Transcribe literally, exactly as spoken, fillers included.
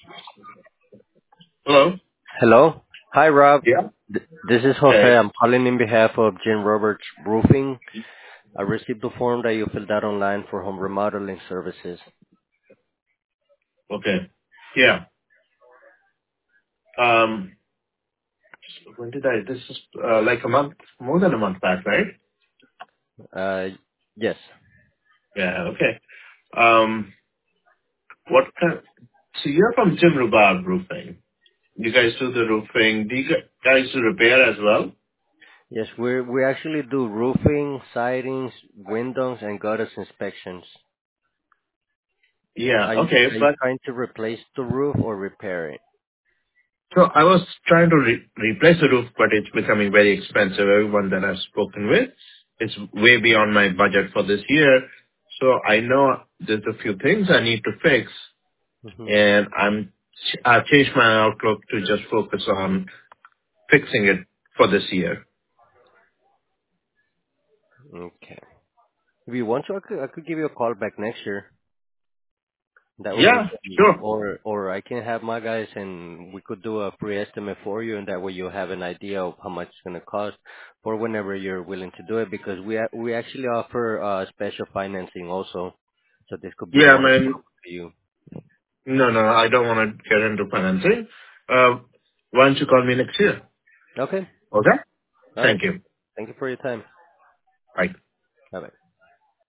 Hello? Hello. Hi, Rob. Yeah. Th- This is Jose. Hey. I'm calling in behalf of Jim Roberts Roofing. I received the form that you filled out online for home remodeling services. Okay. Yeah. Um, when did I, this is uh, like a month, more than a month back, right? Uh, yes. Yeah, okay. Um, what kind, so you're from Jim Rhubarb Roofing. You guys do the roofing. Do you gu- guys do repair as well? Yes, we we actually do roofing, sidings, windows, and gutters inspections. Yeah, Are you, okay, are you but trying to replace the roof or repair it? so I was trying to re- replace the roof, but it's becoming very expensive. Everyone that I've spoken with, it's way beyond my budget for this year. So I know there's a few things I need to fix. hmm and I'm I've changed my outlook to just focus on fixing it for this year. Okay. If you want to, I could, I could give you a call back next year. That way you Yeah, can, sure. or or I can have my guys and we could do a pre-estimate for you, and that way you have an idea of how much it's gonna cost for whenever you're willing to do it. Because we a- we actually offer uh special financing also, so this could be Yeah, more man. for you. No, no, I don't want to get into financing. Uh, why don't you call me next year? Okay. Okay. All right. Thank you. Thank you for your time. Bye. Bye bye.